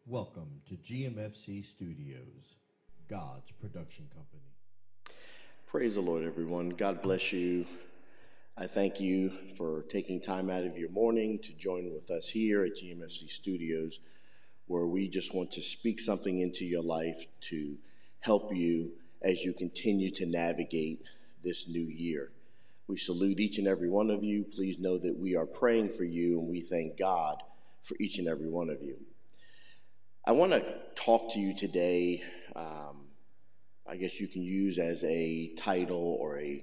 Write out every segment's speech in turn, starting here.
Welcome to GMFC Studios, God's production company. Praise the Lord, everyone. God bless you. I thank you for taking time out of your morning to join with us here at GMFC Studios, where we just want to speak something into your life to help you as you continue to navigate this new year. We salute each and every one of you. Please know that we are praying for you, and we thank God for each and every one of you. I want to talk to you today, I guess you can use as a title or a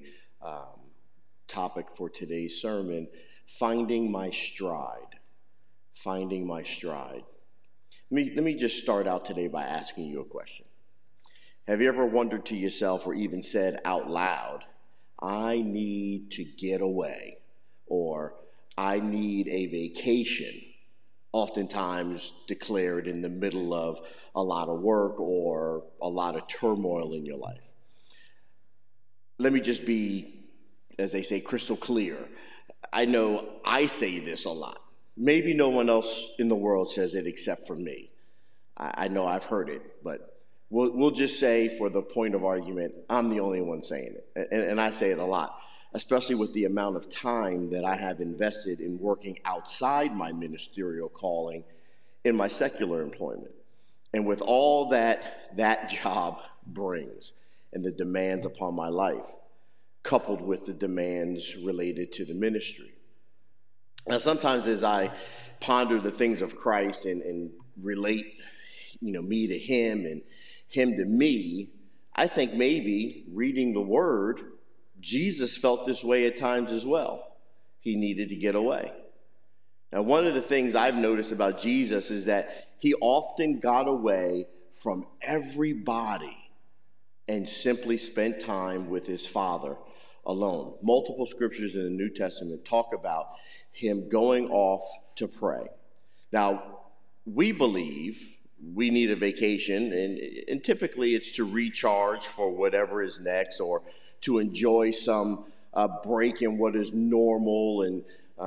topic for today's sermon, Finding My Stride. Finding My Stride. Let me just start out today by asking you a question. Have you ever wondered to yourself or even said out loud, I need to get away, or I need a vacation? Oftentimes declared in the middle of a lot of work or a lot of turmoil in your life. Let me just be, as they say, crystal clear. I know I say this a lot. Maybe no one else in the world says it except for me. I know I've heard it, but we'll just say, for the point of argument, I'm the only one saying it. And I say it a lot, especially with the amount of time that I have invested in working outside my ministerial calling in my secular employment. And with all that job brings and the demands upon my life, coupled with the demands related to the ministry. Now, sometimes as I ponder the things of Christ and relate, me to him and him to me, I think maybe reading the Word, Jesus felt this way at times as well. He needed to get away. Now, one of the things I've noticed about Jesus is that he often got away from everybody and simply spent time with his Father alone. Multiple scriptures in the New Testament talk about him going off to pray. Now, we believe we need a vacation, and typically it's to recharge for whatever is next, or to enjoy some break in what is normal, and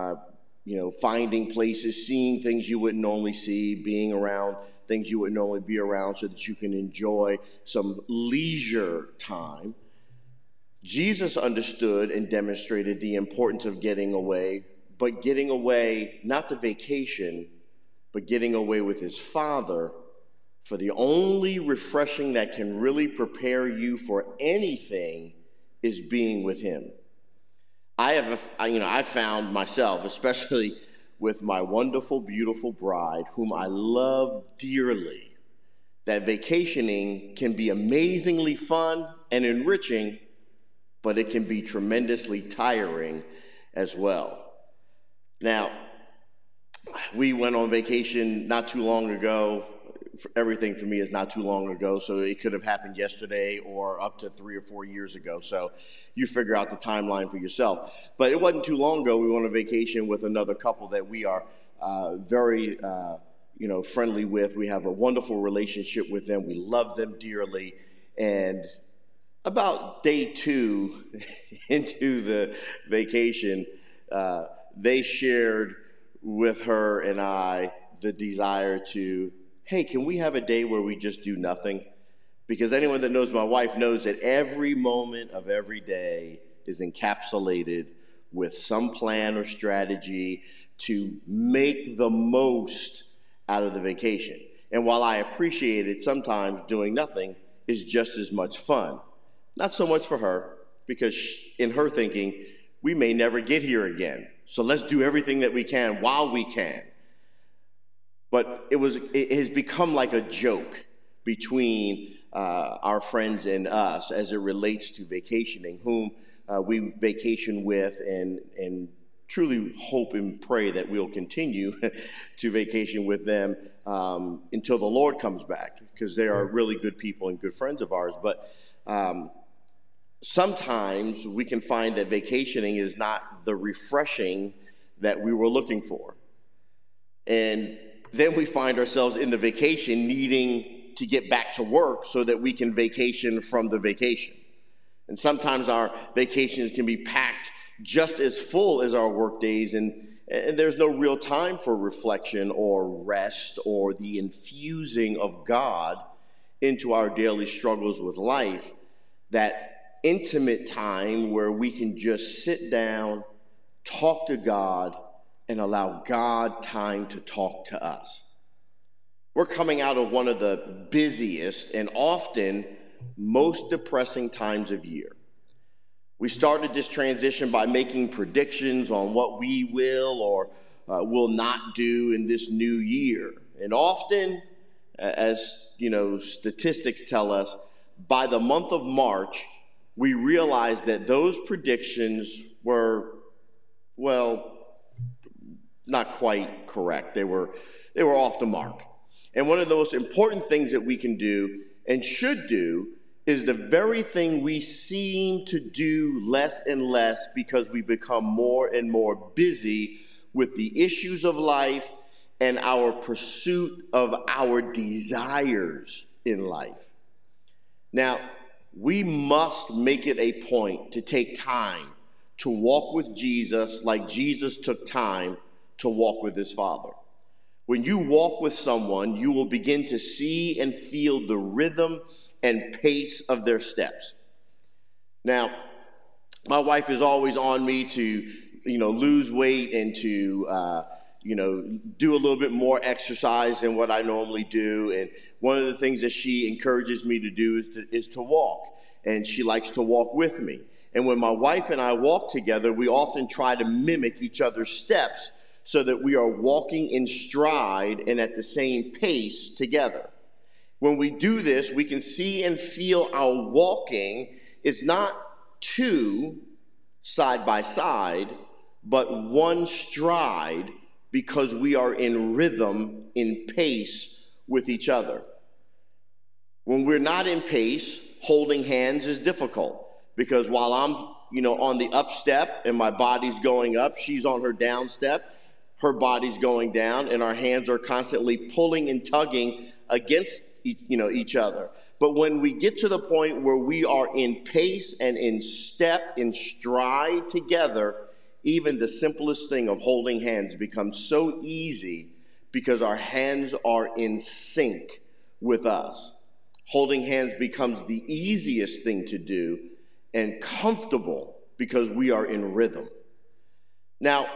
finding places, seeing things you wouldn't normally see, being around things you wouldn't normally be around, so that you can enjoy some leisure time. Jesus understood and demonstrated the importance of getting away, but getting away, not the vacation, but getting away with his Father, for the only refreshing that can really prepare you for anything is being with him. I found myself, especially with my wonderful, beautiful bride, whom I love dearly, that vacationing can be amazingly fun and enriching, but it can be tremendously tiring as well. Now, we went on vacation not too long ago. Everything for me is not too long ago, so it could have happened yesterday or up to 3 or 4 years ago. So you figure out the timeline for yourself. But it wasn't too long ago we went on vacation with another couple that we are very friendly with. We have a wonderful relationship with them. We love them dearly. And about day 2 into the vacation, they shared with her and I the desire to, hey, can we have a day where we just do nothing? Because anyone that knows my wife knows that every moment of every day is encapsulated with some plan or strategy to make the most out of the vacation. And while I appreciate it, sometimes doing nothing is just as much fun. Not so much for her, because in her thinking, we may never get here again. So let's do everything that we can while we can. But it has become like a joke between our friends and us as it relates to vacationing, whom we vacation with, and truly hope and pray that we'll continue to vacation with them until the Lord comes back, because they are really good people and good friends of ours. But sometimes we can find that vacationing is not the refreshing that we were looking for. And then we find ourselves in the vacation needing to get back to work so that we can vacation from the vacation. And sometimes our vacations can be packed just as full as our work days, and and there's no real time for reflection or rest or the infusing of God into our daily struggles with life, that intimate time where we can just sit down, talk to God, and allow God time to talk to us. We're coming out of one of the busiest and often most depressing times of year. We started this transition by making predictions on what we will or will not do in this new year. And often, as statistics tell us, by the month of March, we realized that those predictions were, not quite correct. They were off the mark. And one of the most important things that we can do and should do is the very thing we seem to do less and less because we become more and more busy with the issues of life and our pursuit of our desires in life. Now, we must make it a point to take time to walk with Jesus like Jesus took time to walk with his Father. When you walk with someone, you will begin to see and feel the rhythm and pace of their steps. Now, my wife is always on me to, lose weight and to, do a little bit more exercise than what I normally do. And one of the things that she encourages me to do is to walk. And she likes to walk with me. And when my wife and I walk together, we often try to mimic each other's steps so that we are walking in stride and at the same pace together. When we do this, we can see and feel our walking is not two side by side, but one stride, because we are in rhythm, in pace with each other. When we're not in pace, holding hands is difficult, because while I'm, on the up step and my body's going up, she's on her down step, her body's going down, and our hands are constantly pulling and tugging against each other. But when we get to the point where we are in pace and in step, in stride together, even the simplest thing of holding hands becomes so easy because our hands are in sync with us. Holding hands becomes the easiest thing to do and comfortable because we are in rhythm. Now,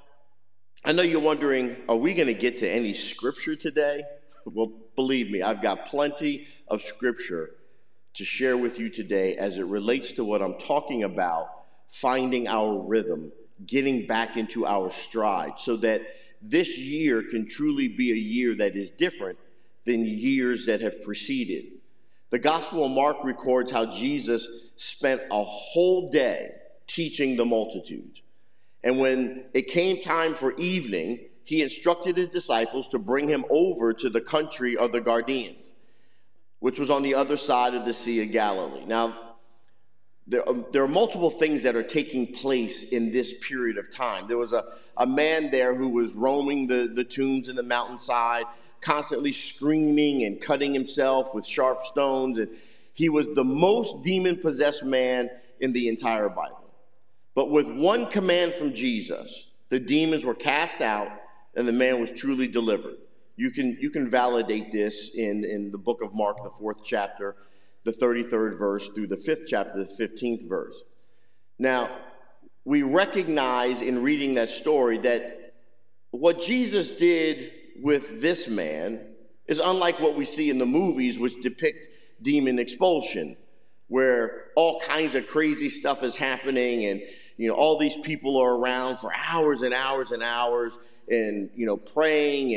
I know you're wondering, are we going to get to any scripture today? Well, believe me, I've got plenty of scripture to share with you today as it relates to what I'm talking about, finding our rhythm, getting back into our stride, so that this year can truly be a year that is different than years that have preceded. The Gospel of Mark records how Jesus spent a whole day teaching the multitudes. And when it came time for evening, he instructed his disciples to bring him over to the country of the Gadarenes, which was on the other side of the Sea of Galilee. Now, there are multiple things that are taking place in this period of time. There was a man there who was roaming the tombs in the mountainside, constantly screaming and cutting himself with sharp stones. And he was the most demon-possessed man in the entire Bible. But with one command from Jesus, the demons were cast out and the man was truly delivered. You can validate this in the book of Mark, the 4th chapter, the 33rd verse through the 5th chapter, the 15th verse. Now, we recognize in reading that story that what Jesus did with this man is unlike what we see in the movies, which depict demon expulsion, where all kinds of crazy stuff is happening and all these people are around for hours and hours and hours and praying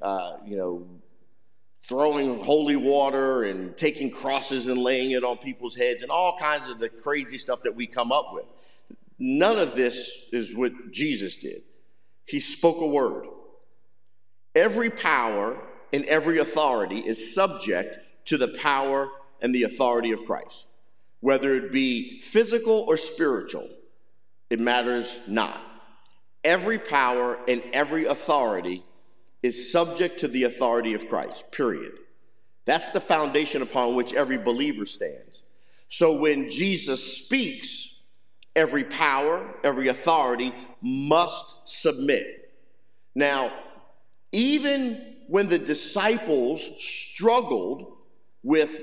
and throwing holy water and taking crosses and laying it on people's heads and all kinds of the crazy stuff that we come up with. None of this is what Jesus did. He spoke a word. Every power and every authority is subject to the power and the authority of Christ. Whether it be physical or spiritual, it matters not. Every power and every authority is subject to the authority of Christ, period. That's the foundation upon which every believer stands. So when Jesus speaks, every power, every authority must submit. Now, even when the disciples struggled with,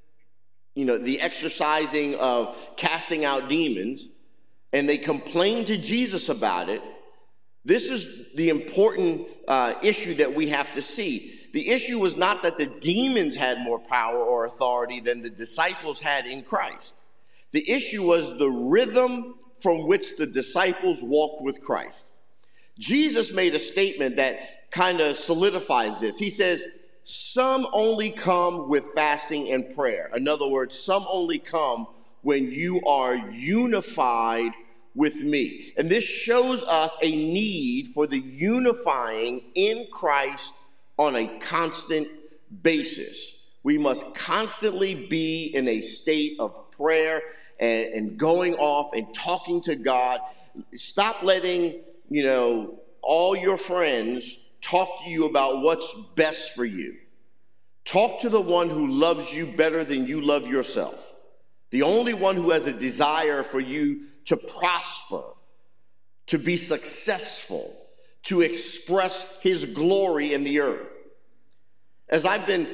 the exercising of casting out demons, and they complained to Jesus about it, this is the important issue that we have to see. The issue was not that the demons had more power or authority than the disciples had in Christ. The issue was the rhythm from which the disciples walked with Christ. Jesus made a statement that kind of solidifies this. He says, some only come with fasting and prayer. In other words, some only come when you are unified with me. And this shows us a need for the unifying in Christ on a constant basis. We must constantly be in a state of prayer and going off and talking to God. Stop letting, all your friends talk to you about what's best for you. Talk to the one who loves you better than you love yourself. The only one who has a desire for you to prosper, to be successful, to express his glory in the earth. As I've been,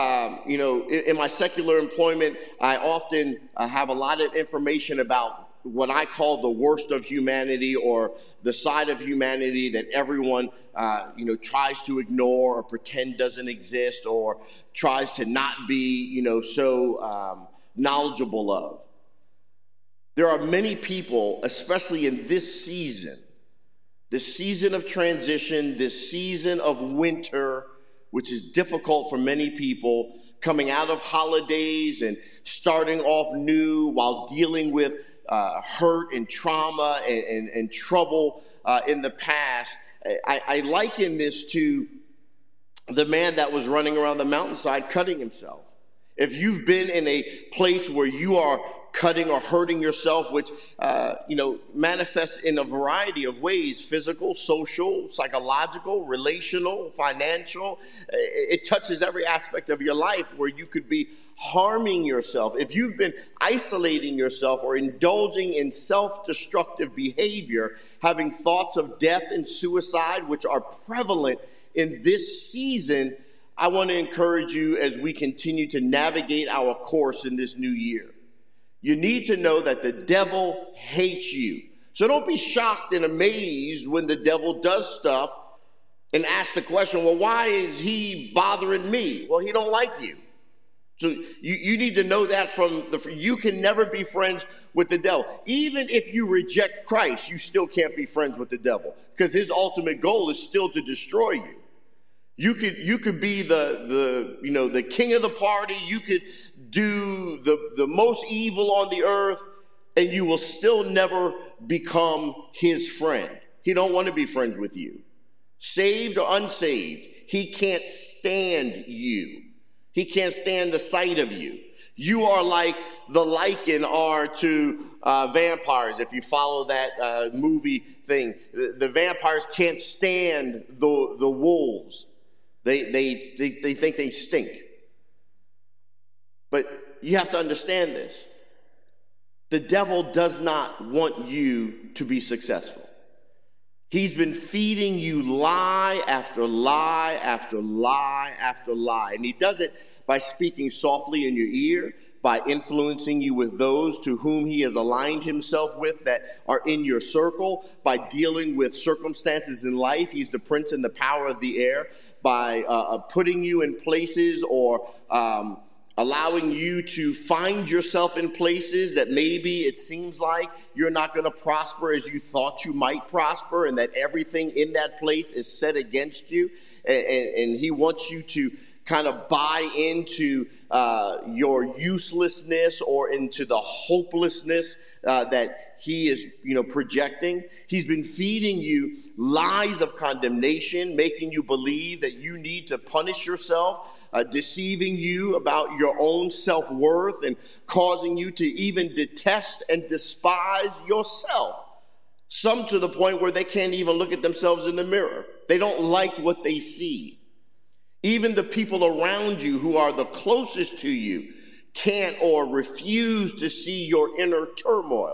in my secular employment, I often have a lot of information about what I call the worst of humanity, or the side of humanity that everyone, tries to ignore or pretend doesn't exist, or tries to not be, so knowledgeable of. There are many people, especially in this season of transition, this season of winter, which is difficult for many people, coming out of holidays and starting off new while dealing with hurt and trauma and trouble in the past. I liken this to the man that was running around the mountainside cutting himself. If you've been in a place where you are cutting or hurting yourself, which, manifests in a variety of ways: physical, social, psychological, relational, financial. It touches every aspect of your life where you could be harming yourself. If you've been isolating yourself or indulging in self-destructive behavior, having thoughts of death and suicide, which are prevalent in this season, I want to encourage you as we continue to navigate our course in this new year. You need to know that the devil hates you. So don't be shocked and amazed when the devil does stuff and ask the question, well, why is he bothering me? Well, he don't like you. So you need to know that you can never be friends with the devil. Even if you reject Christ, you still can't be friends with the devil, because his ultimate goal is still to destroy you. You could be the king of the party. You could do the most evil on the earth, and you will still never become his friend. He don't want to be friends with you. Saved or unsaved, he can't stand you. He can't stand the sight of you. You are like the lichen are to vampires. If you follow that movie thing, the vampires can't stand the wolves. They think they stink. But you have to understand this. The devil does not want you to be successful. He's been feeding you lie after lie after lie after lie. And he does it by speaking softly in your ear, by influencing you with those to whom he has aligned himself with that are in your circle, by dealing with circumstances in life. He's the prince and the power of the air, by putting you in places or allowing you to find yourself in places that maybe it seems like you're not going to prosper as you thought you might prosper, and that everything in that place is set against you. And he wants you to kind of buy into your uselessness or into the hopelessness that he is, projecting. He's been feeding you lies of condemnation, making you believe that you need to punish yourself, deceiving you about your own self-worth, and causing you to even detest and despise yourself. Some to the point where they can't even look at themselves in the mirror. They don't like what they see. Even the people around you who are the closest to you can't or refuse to see your inner turmoil,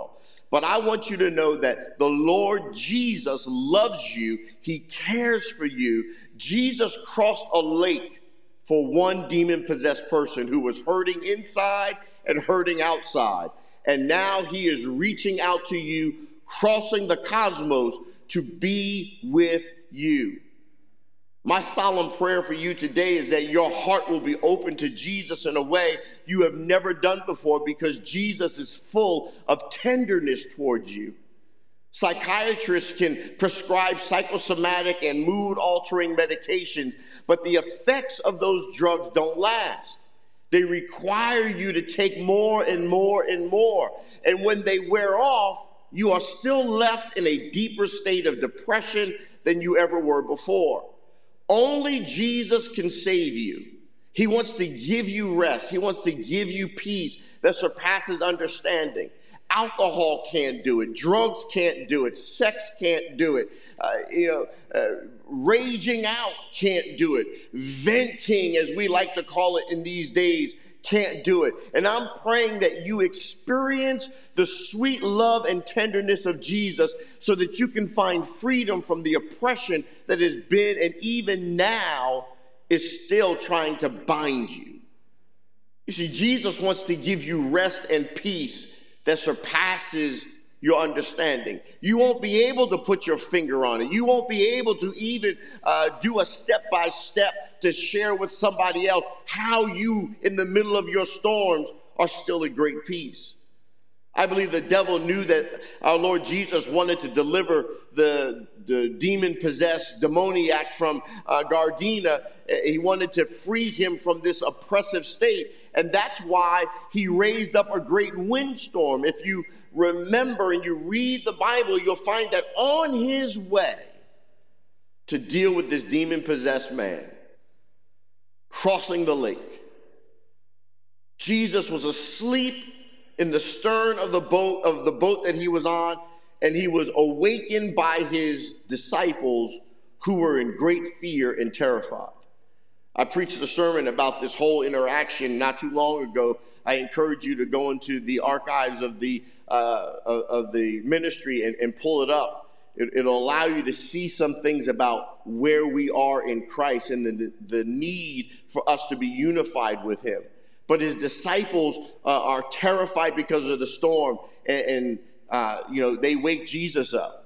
But I want you to know that the Lord Jesus loves you. He cares for you. Jesus crossed a lake for one demon-possessed person who was hurting inside and hurting outside. And now he is reaching out to you, crossing the cosmos to be with you. My solemn prayer for you today is that your heart will be open to Jesus in a way you have never done before, because Jesus is full of tenderness towards you. Psychiatrists can prescribe psychosomatic and mood-altering medications, but the effects of those drugs don't last. They require you to take more and more and more. And when they wear off, you are still left in a deeper state of depression than you ever were before. Only Jesus can save you. He wants to give you rest. He wants to give you peace that surpasses understanding. Alcohol can't do it. Drugs can't do it. Sex can't do it. Raging out can't do it. Venting, as we like to call it in these days, can't do it. And I'm praying that you experience the sweet love and tenderness of Jesus so that you can find freedom from the oppression that has been and even now is still trying to bind you. You see, Jesus wants to give you rest and peace that surpasses your understanding. You won't be able to put your finger on it. You won't be able to even do a step-by-step to share with somebody else how you, in the middle of your storms, are still at great peace. I believe the devil knew that our Lord Jesus wanted to deliver the demon-possessed demoniac from Gardena. He wanted to free him from this oppressive state. And that's why he raised up a great windstorm. If you remember and you read the Bible, you'll find that on his way to deal with this demon-possessed man, crossing the lake, Jesus was asleep in the stern of the boat that he was on, and he was awakened by his disciples who were in great fear and terrified. I preached a sermon about this whole interaction not too long ago. I encourage you to go into the archives of the ministry and pull it up. It'll allow you to see some things about where we are in Christ and the need for us to be unified with him. But his disciples are terrified because of the storm, and they wake Jesus up.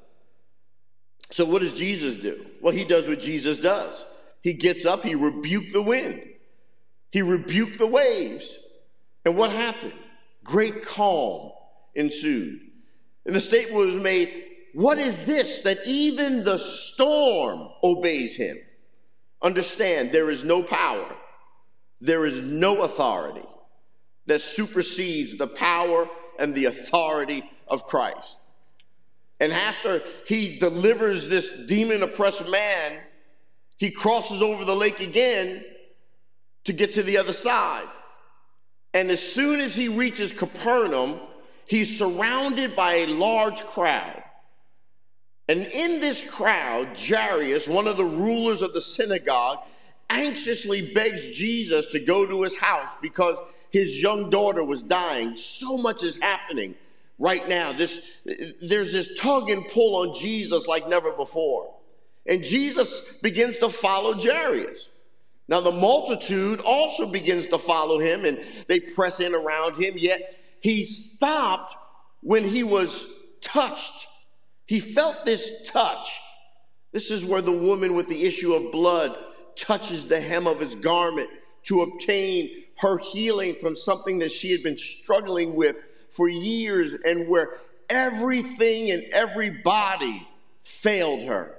So what does Jesus do? Well, he does what Jesus does. He gets up, he rebuked the wind. He rebuked the waves. And what happened? Great calm ensued. And the statement was made, what is this that even the storm obeys him? Understand, there is no power, there is no authority that supersedes the power and the authority of Christ. And after he delivers this demon-oppressed man, he crosses over the lake again to get to the other side. And as soon as he reaches Capernaum, he's surrounded by a large crowd. And in this crowd, Jairus, one of the rulers of the synagogue, anxiously begs Jesus to go to his house because his young daughter was dying. So much is happening right now. There's this tug and pull on Jesus like never before. And Jesus begins to follow Jairus. Now the multitude also begins to follow him, and they press in around him, yet he stopped when he was touched. He felt this touch. This is where the woman with the issue of blood touches the hem of his garment to obtain her healing from something that she had been struggling with for years, and where everything and everybody failed her.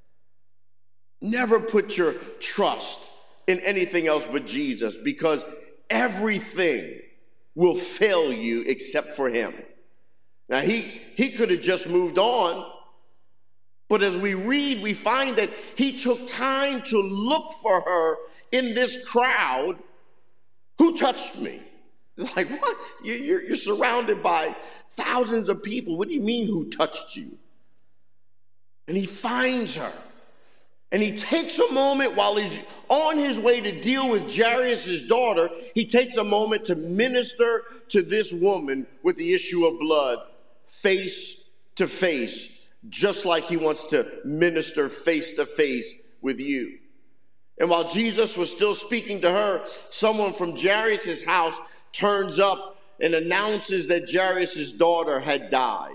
Never put your trust in anything else but Jesus, because everything will fail you except for him. Now, he could have just moved on, but as we read, we find that he took time to look for her in this crowd. Who touched me? Like, what? You're surrounded by thousands of people. What do you mean, who touched you? And he finds her. And he takes a moment while he's on his way to deal with Jairus' daughter. He takes a moment to minister to this woman with the issue of blood face to face, just like he wants to minister face to face with you. And while Jesus was still speaking to her, someone from Jairus' house turns up and announces that Jairus' daughter had died.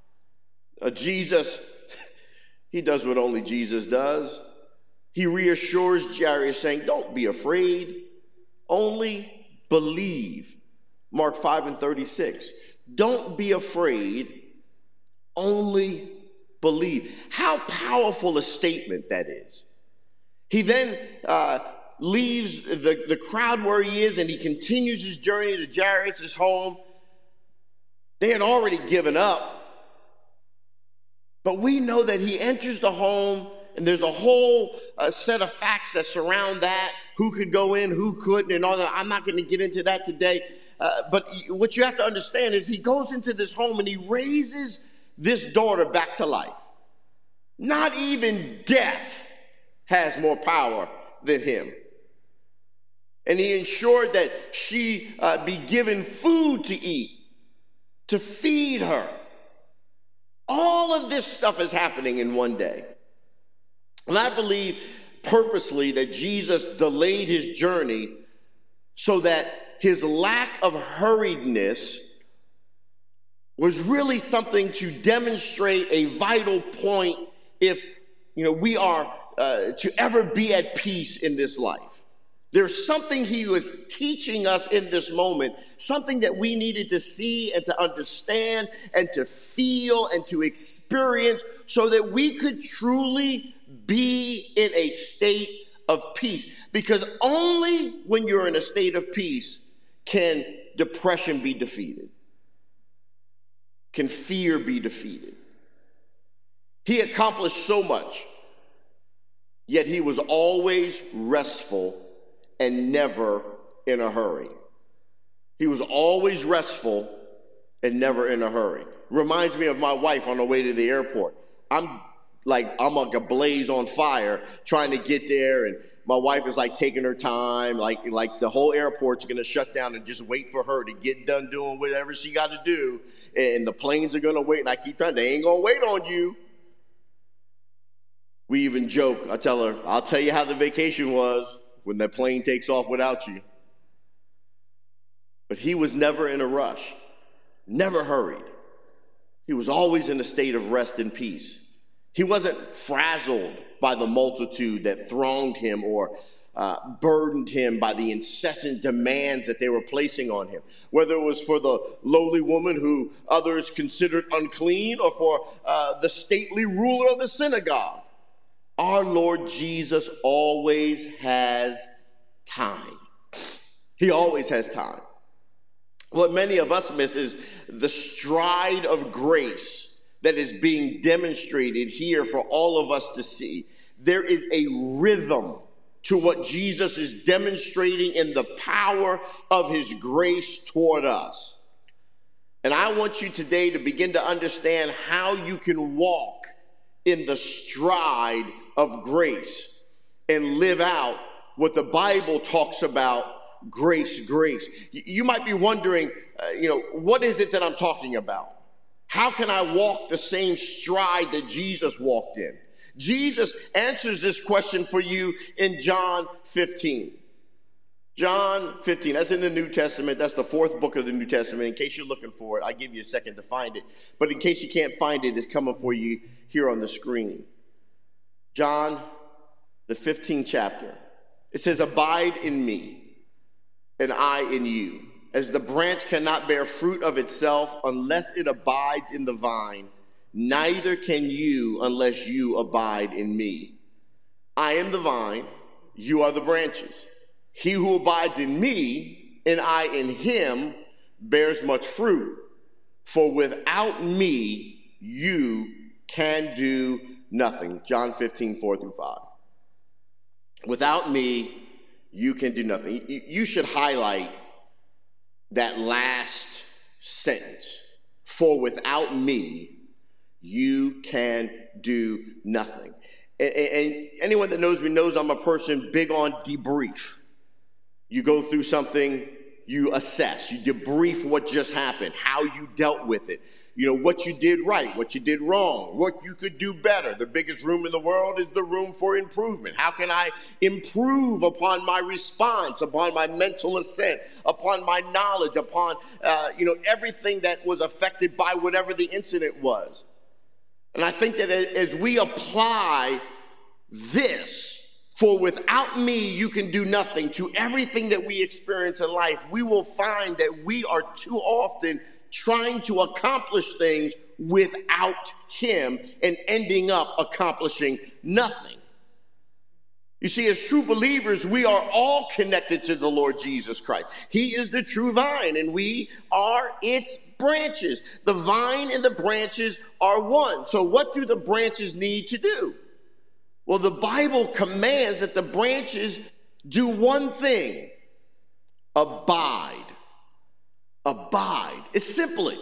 Jesus, he does what only Jesus does. He reassures Jairus, saying, don't be afraid, only believe. Mark 5:36. Don't be afraid, only believe. How powerful a statement that is. He then leaves the crowd where he is, and he continues his journey to Jairus' home. They had already given up. But we know that he enters the home, and there's a whole set of facts that surround that, who could go in, who couldn't, and all that. I'm not going to get into that today. But what you have to understand is he goes into this home, and he raises this daughter back to life. Not even death has more power than him. And he ensured that she be given food to eat, to feed her. All of this stuff is happening in one day. And I believe purposely that Jesus delayed his journey so that his lack of hurriedness was really something to demonstrate a vital point if we are to ever be at peace in this life. There's something he was teaching us in this moment, something that we needed to see and to understand and to feel and to experience so that we could truly be in a state of peace. Because only when you're in a state of peace can depression be defeated, can fear be defeated. He accomplished so much, yet he was always restful and never in a hurry. He was always restful and never in a hurry. Reminds me of my wife on the way to the airport. I'm like a blaze on fire trying to get there, and my wife is like taking her time, like the whole airport's gonna shut down and just wait for her to get done doing whatever she got to do, and the planes are gonna wait, and I keep trying, they ain't gonna wait on you. We even joke, I tell her, I'll tell you how the vacation was when the plane takes off without you. But he was never in a rush, never hurried. He was always in a state of rest and peace. He wasn't frazzled by the multitude that thronged him or burdened him by the incessant demands that they were placing on him, whether it was for the lowly woman who others considered unclean or for the stately ruler of the synagogue. Our Lord Jesus always has time. He always has time. What many of us miss is the stride of grace that is being demonstrated here for all of us to see. There is a rhythm to what Jesus is demonstrating in the power of his grace toward us. And I want you today to begin to understand how you can walk in the stride of grace and live out what the Bible talks about grace. You might be wondering, what is it that I'm talking about? How can I walk the same stride that Jesus walked in? Jesus answers this question for you in John 15. John 15, that's in the New Testament. That's the fourth book of the New Testament. In case you're looking for it, I'll give you a second to find it. But in case you can't find it, it's coming for you here on the screen. John, the 15th chapter. It says, abide in me, and I in you. As the branch cannot bear fruit of itself unless it abides in the vine, neither can you unless you abide in me. I am the vine, you are the branches. He who abides in me, and I in him, bears much fruit. For without me, you can do nothing. John 15, 4-5. Without me, you can do nothing. You should highlight that last sentence. For without me, you can do nothing. And anyone that knows me knows I'm a person big on debrief. You go through something you assess, you debrief what just happened, how you dealt with it, what you did right, what you did wrong, what you could do better. The biggest room in the world is the room for improvement. How can I improve upon my response, upon my mental assent, upon my knowledge, upon, everything that was affected by whatever the incident was. And I think that as we apply this, for without me, you can do nothing, to everything that we experience in life, we will find that we are too often trying to accomplish things without him and ending up accomplishing nothing. You see, as true believers, we are all connected to the Lord Jesus Christ. He is the true vine, and we are its branches. The vine and the branches are one. So what do the branches need to do? Well, the Bible commands that the branches do one thing: abide. Abide. It's simple.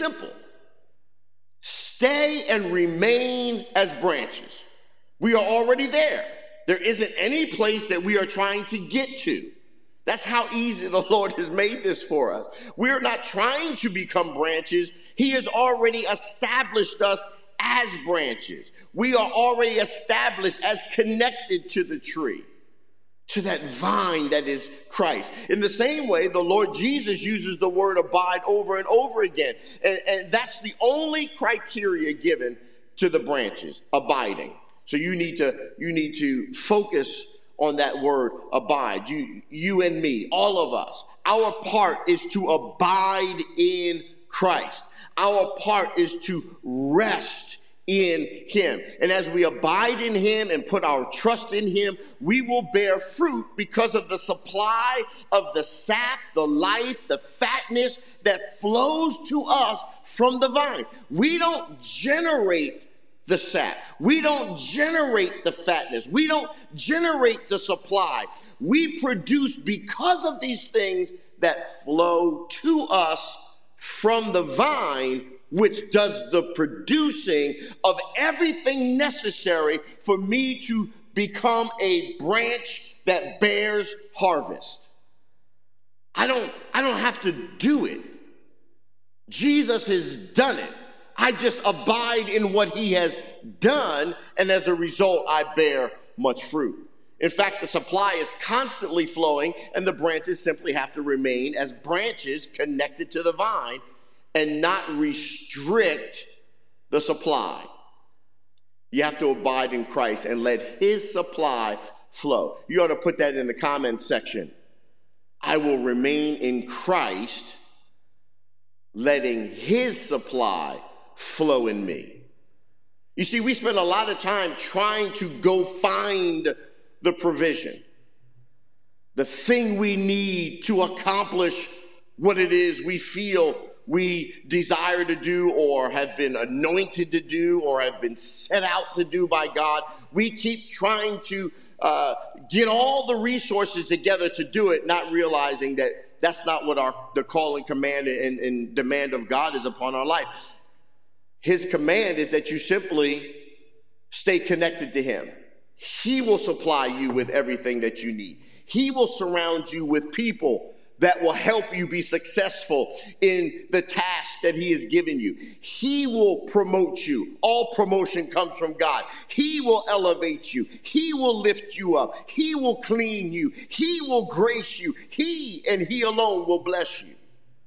Stay and remain as branches. We are already there. There isn't any place that we are trying to get to. That's how easy the Lord has made this for us. We're not trying to become branches. He has already established us as branches. We are already established as connected to the tree, to that vine that is Christ. In the same way, the Lord Jesus uses the word abide over and over again. And that's the only criteria given to the branches: abiding. So you need to focus on that word abide. You and me, all of us. Our part is to abide in Christ. Our part is to rest in him. And as we abide in him and put our trust in him, we will bear fruit because of the supply of the sap, the life, the fatness that flows to us from the vine. We don't generate the sap. We don't generate the fatness. We don't generate the supply. We produce because of these things that flow to us from the vine, which does the producing of everything necessary for me to become a branch that bears harvest. I don't have to do it. Jesus has done it. I just abide in what he has done, and as a result, I bear much fruit. In fact, the supply is constantly flowing, and the branches simply have to remain as branches connected to the vine and not restrict the supply. You have to abide in Christ and let his supply flow. You ought to put that in the comment section. I will remain in Christ, letting his supply flow in me. You see, we spend a lot of time trying to go find the provision, the thing we need to accomplish what it is we feel we desire to do, or have been anointed to do, or have been set out to do by God. We keep trying to get all the resources together to do it, not realizing that that's not what the call and command and demand of God is upon our life. His command is that you simply stay connected to him. He will supply you with everything that you need. He will surround you with people that will help you be successful in the task that he has given you. He will promote you. All promotion comes from God. He will elevate you. He will lift you up. He will clean you. He will grace you. He and he alone will bless you.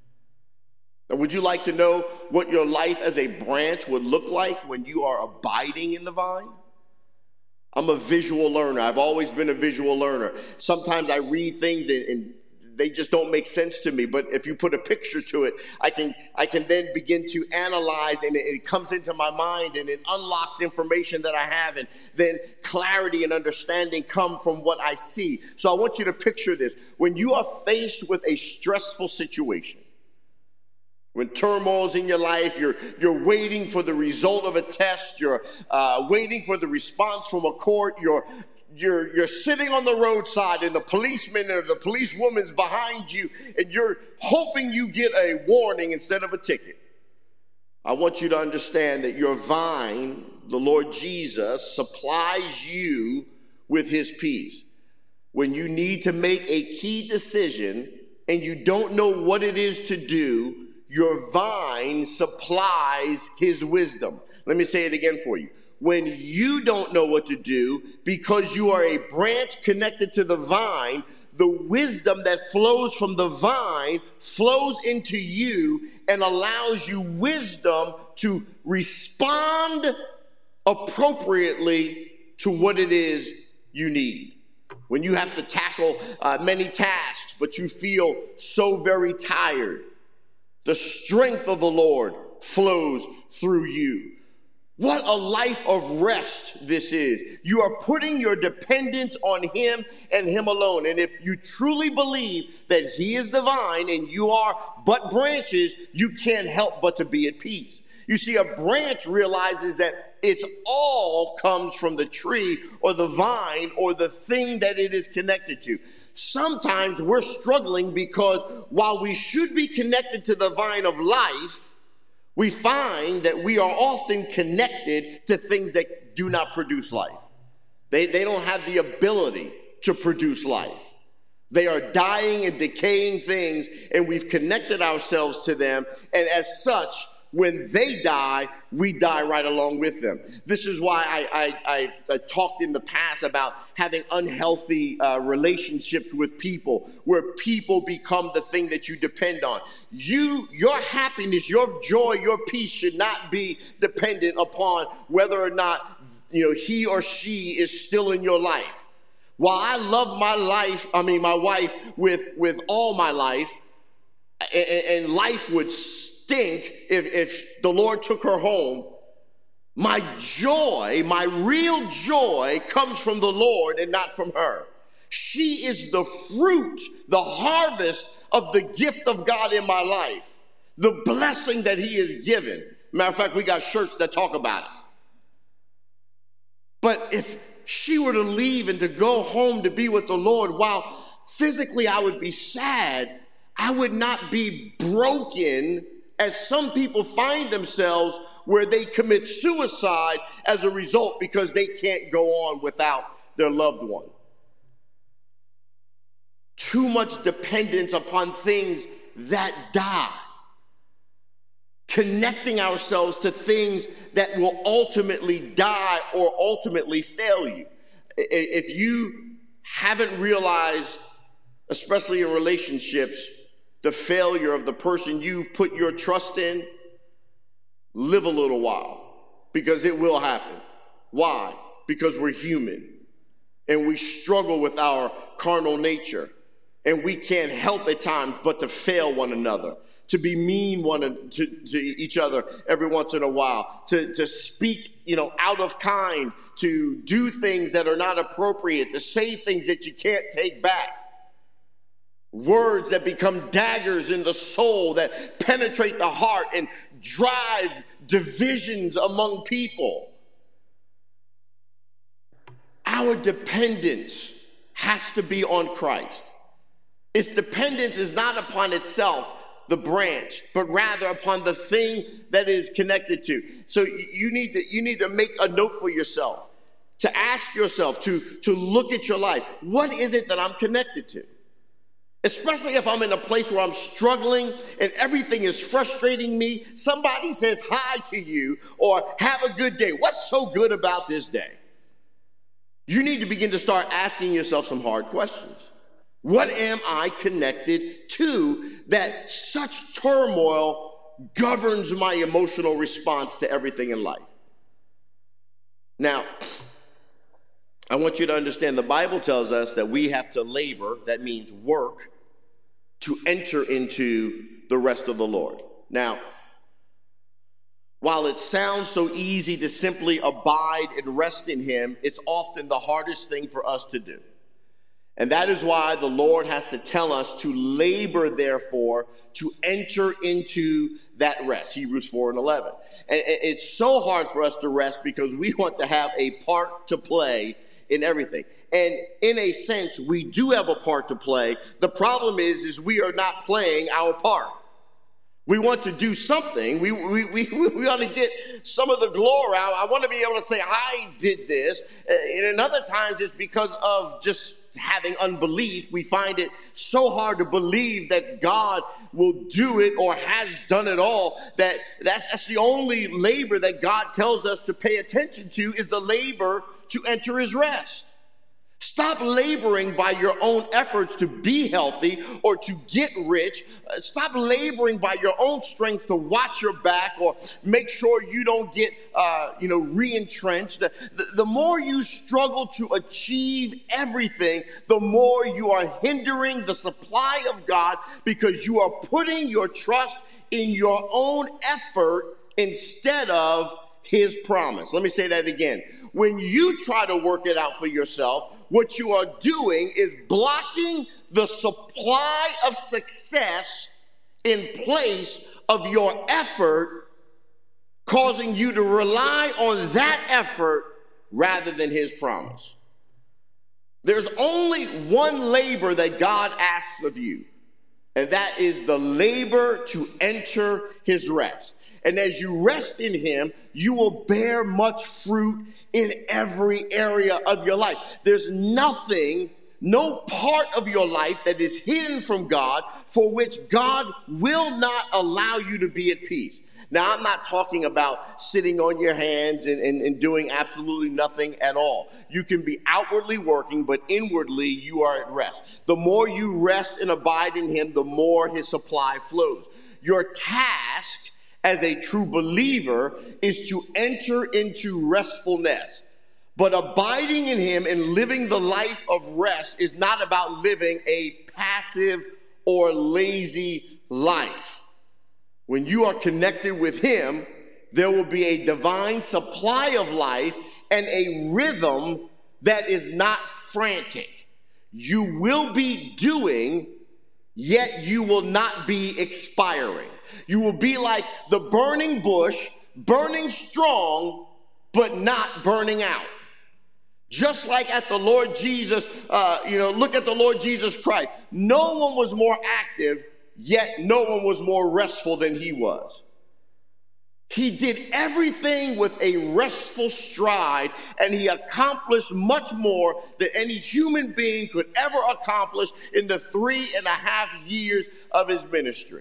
Now, would you like to know what your life as a branch would look like when you are abiding in the vine? I'm a visual learner. I've always been a visual learner. Sometimes I read things and they just don't make sense to me. But if you put a picture to it, I can then begin to analyze, and it comes into my mind, and it unlocks information that I have, and then clarity and understanding come from what I see. So I want you to picture this. When you are faced with a stressful situation, when turmoil's in your life, you're waiting for the result of a test, you're waiting for the response from a court, you're sitting on the roadside and the policeman or the policewoman's behind you, and you're hoping you get a warning instead of a ticket. I want you to understand that your vine, the Lord Jesus, supplies you with his peace. When you need to make a key decision, and you don't know what it is to do, your vine supplies his wisdom. Let me say it again for you. When you don't know what to do, because you are a branch connected to the vine, the wisdom that flows from the vine flows into you and allows you wisdom to respond appropriately to what it is you need. When you have to tackle many tasks, but you feel so very tired, the strength of the Lord flows through you. What a life of rest this is. You are putting your dependence on him and him alone. And if you truly believe that he is the vine and you are but branches, you can't help but to be at peace. You see, a branch realizes that it's all comes from the tree or the vine or the thing that it is connected to. Sometimes we're struggling because while we should be connected to the vine of life, we find that we are often connected to things that do not produce life. They don't have the ability to produce life. They are dying and decaying things, and we've connected ourselves to them. And as such, when they die, we die right along with them. This is why I talked in the past about having unhealthy relationships with people, where people become the thing that you depend on. Your happiness, your joy, your peace should not be dependent upon whether or not he or she is still in your life. While I love my wife with all my life, and life would stink if the Lord took her home, my joy, my real joy, comes from the Lord and not from her. She is the fruit, the harvest of the gift of God in my life, the blessing that he has given. Matter of fact, we got shirts that talk about it. But if she were to leave and to go home to be with the Lord, while physically I would be sad, I would not be broken, as some people find themselves where they commit suicide as a result because they can't go on without their loved one. Too much dependence upon things that die. Connecting ourselves to things that will ultimately die or ultimately fail you. If you haven't realized, especially in relationships, the failure of the person you put your trust in, live a little while, because it will happen. Why? Because we're human and we struggle with our carnal nature, and we can't help at times but to fail one another, to be mean to each other every once in a while, to speak out of kind, to do things that are not appropriate, to say things that you can't take back. Words that become daggers in the soul, that penetrate the heart and drive divisions among people. Our dependence has to be on Christ. Its dependence is not upon itself, the branch, but rather upon the thing that is connected to. So you need to make a note for yourself, to ask yourself, to look at your life. What is it that I'm connected to? Especially if I'm in a place where I'm struggling and everything is frustrating me. Somebody says hi to you or have a good day. What's so good about this day? You need to begin to start asking yourself some hard questions. What am I connected to that such turmoil governs my emotional response to everything in life? Now, I want you to understand the Bible tells us that we have to labor, that means work, to enter into the rest of the Lord. Now, while it sounds so easy to simply abide and rest in him, it's often the hardest thing for us to do. And that is why the Lord has to tell us to labor, therefore, to enter into that rest. Hebrews 4:11. And it's so hard for us to rest because we want to have a part to play in everything. And in a sense, we do have a part to play. The problem is we are not playing our part. We want to do something. We want to get some of the glory out. I want to be able to say, I did this. And in other times, it's because of just having unbelief, we find it so hard to believe that God will do it or has done it all, that's the only labor that God tells us to pay attention to, is the labor to enter his rest. Stop laboring by your own efforts to be healthy or to get rich. Stop laboring by your own strength to watch your back or make sure you don't get, re-entrenched. The more you struggle to achieve everything, the more you are hindering the supply of God, because you are putting your trust in your own effort instead of his promise. Let me say that again. When you try to work it out for yourself, what you are doing is blocking the supply of success in place of your effort, causing you to rely on that effort rather than his promise. There's only one labor that God asks of you, and that is the labor to enter his rest. And as you rest in him, you will bear much fruit in every area of your life. There's nothing, no part of your life that is hidden from God for which God will not allow you to be at peace. Now, I'm not talking about sitting on your hands and doing absolutely nothing at all. You can be outwardly working, but inwardly you are at rest. The more you rest and abide in him, the more his supply flows. Your task as a true believer is to enter into restfulness. But abiding in him and living the life of rest is not about living a passive or lazy life. When you are connected with him, there will be a divine supply of life and a rhythm that is not frantic. You will be doing, yet you will not be expiring. You will be like the burning bush, burning strong, but not burning out. Just like at the Lord Jesus, look at the Lord Jesus Christ. No one was more active, yet no one was more restful than he was. He did everything with a restful stride, and he accomplished much more than any human being could ever accomplish in the 3.5 years of his ministry.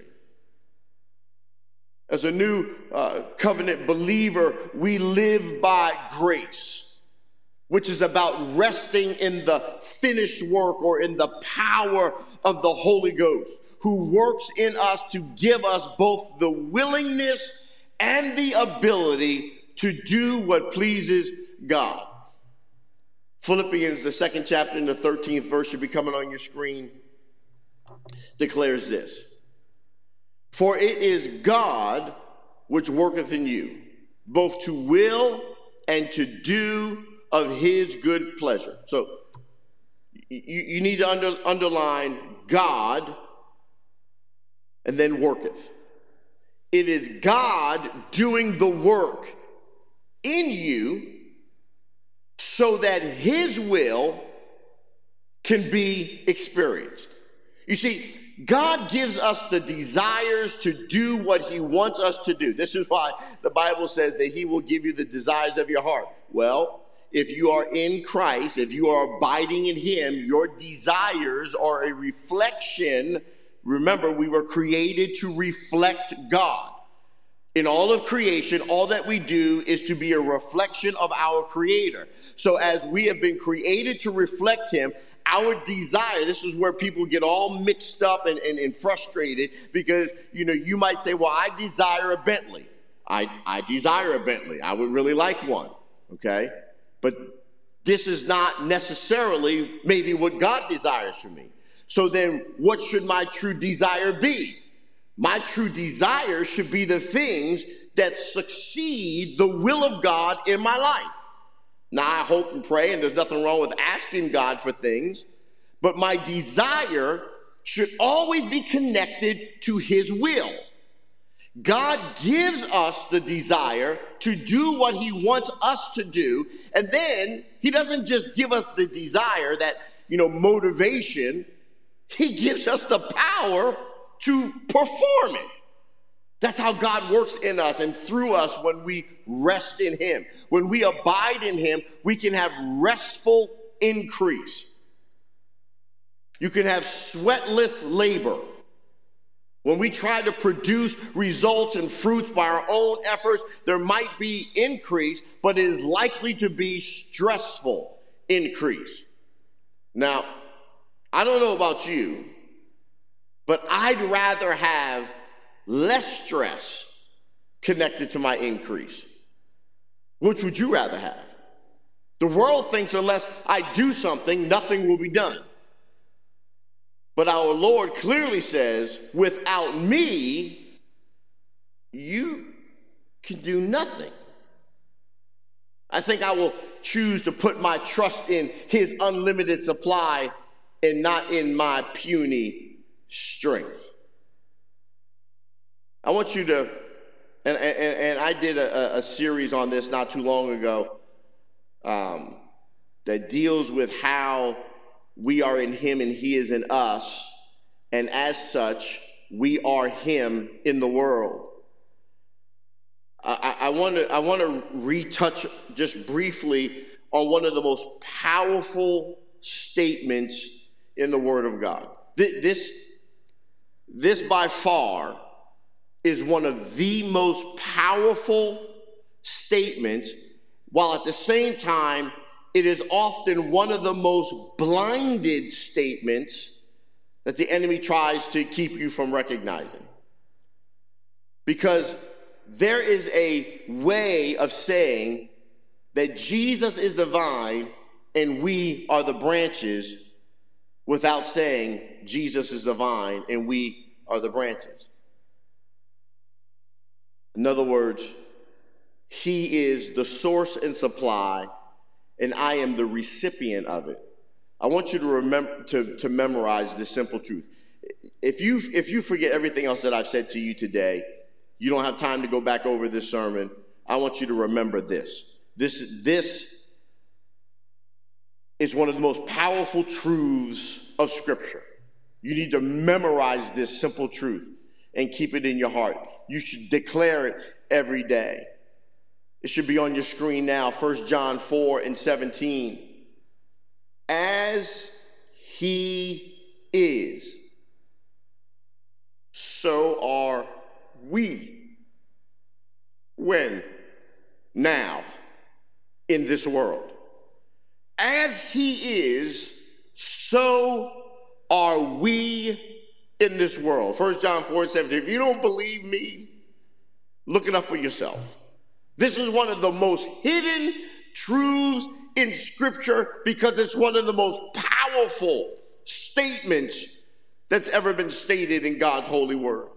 As a new covenant believer, we live by grace, which is about resting in the finished work or in the power of the Holy Ghost, who works in us to give us both the willingness and the ability to do what pleases God. Philippians, the 2nd chapter and the 13th verse should be coming on your screen, declares this: "For it is God which worketh in you, both to will and to do of his good pleasure." So you need to underline God and then worketh. It is God doing the work in you so that his will can be experienced. You see, God gives us the desires to do what he wants us to do. This is why the Bible says that he will give you the desires of your heart. Well, if you are in Christ, if you are abiding in him, your desires are a reflection. Remember, we were created to reflect God. In all of creation, all that we do is to be a reflection of our Creator. So as we have been created to reflect him, our desire, this is where people get all mixed up and frustrated, because, you might say, well, I desire a Bentley. I desire a Bentley. I would really like one, okay? But this is not necessarily maybe what God desires for me. So then what should my true desire be? My true desire should be the things that succeed the will of God in my life. Now, I hope and pray, and there's nothing wrong with asking God for things, but my desire should always be connected to his will. God gives us the desire to do what he wants us to do, and then he doesn't just give us the desire, that, motivation. He gives us the power to perform it. That's how God works in us and through us when we rest in him. When we abide in him, we can have restful increase. You can have sweatless labor. When we try to produce results and fruits by our own efforts, there might be increase, but it is likely to be stressful increase. Now, I don't know about you, but I'd rather have less stress connected to my increase. Which would you rather have? The world thinks unless I do something, nothing will be done. But our Lord clearly says, without me, you can do nothing. I think I will choose to put my trust in his unlimited supply and not in my puny strength. I want you to, and I did a series on this not too long ago that deals with how we are in him and he is in us, and as such, we are him in the world. I want to retouch just briefly on one of the most powerful statements in the Word of God. This by far is one of the most powerful statements, while at the same time, it is often one of the most blinded statements that the enemy tries to keep you from recognizing. Because there is a way of saying that Jesus is the vine and we are the branches without saying Jesus is the vine and we are the branches. In other words, he is the source and supply, and I am the recipient of it. I want you to remember to memorize this simple truth. If you forget everything else that I've said to you today, you don't have time to go back over this sermon. I want you to remember this. This is one of the most powerful truths of Scripture. You need to memorize this simple truth and keep it in your heart. You should declare it every day. It should be on your screen now, 1 John 4:17. As he is, so are we. When? Now, in this world. As he is, so are we in this world. 1 John 4:17. If you don't believe me, look it up for yourself. This is one of the most hidden truths in Scripture because it's one of the most powerful statements that's ever been stated in God's holy word.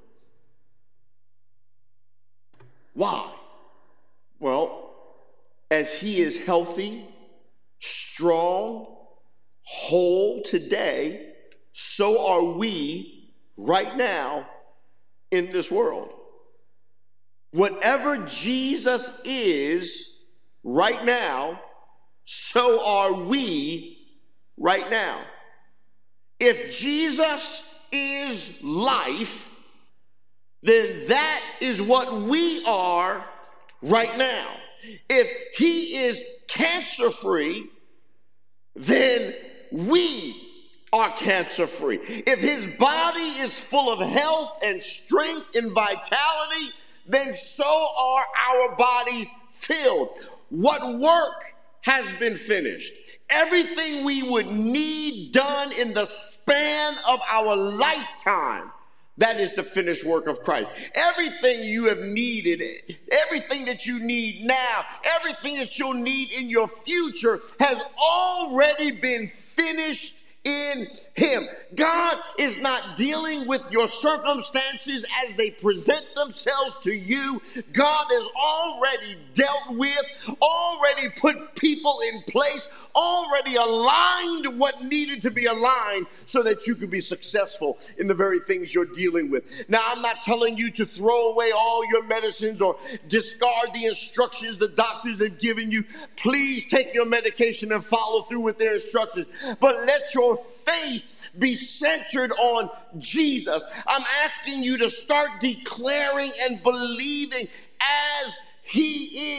Why? Well, as he is healthy, strong, whole today, so are we right now in this world. Whatever Jesus is right now, so are we right now. If Jesus is life, then that is what we are right now. If he is cancer-free, then we are cancer-free. If his body is full of health and strength and vitality, then so are our bodies filled. What work has been finished? Everything we would need done in the span of our lifetime. That is the finished work of Christ. Everything you have needed, everything that you need now, everything that you'll need in your future has already been finished in him. God is not dealing with your circumstances as they present themselves to you. God has already dealt with, already put people in place, already aligned what needed to be aligned so that you could be successful in the very things you're dealing with. Now, I'm not telling you to throw away all your medicines or discard the instructions the doctors have given you. Please take your medication and follow through with their instructions. But let your faith be centered on Jesus. I'm asking you to start declaring and believing as he is,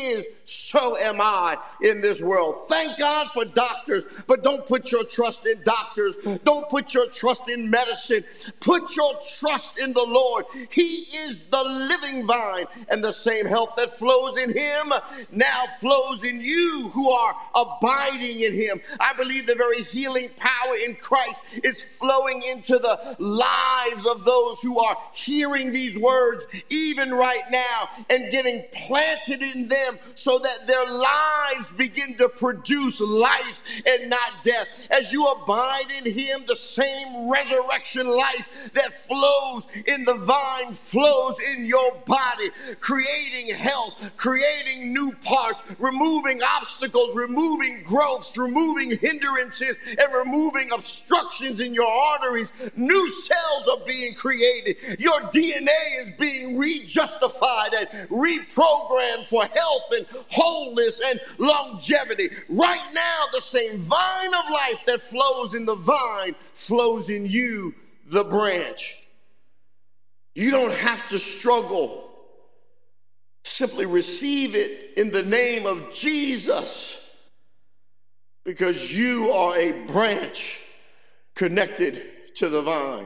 so am I in this world. Thank God for doctors, but don't put your trust in doctors. Don't put your trust in medicine. Put your trust in the Lord. He is the living vine, and the same health that flows in him now flows in you who are abiding in him. I believe the very healing power in Christ is flowing into the lives of those who are hearing these words even right now and getting planted in them so that their lives begin to produce life and not death. As you abide in him, the same resurrection life that flows in the vine flows in your body, creating health, creating new parts, removing obstacles, removing growths, removing hindrances, and removing obstructions in your arteries. New cells are being created. Your DNA is being rejustified and reprogrammed for health and wholeness and longevity. Right now, the same vine of life that flows in the vine flows in you, the branch. You don't have to struggle. Simply receive it in the name of Jesus, because you are a branch connected to the vine.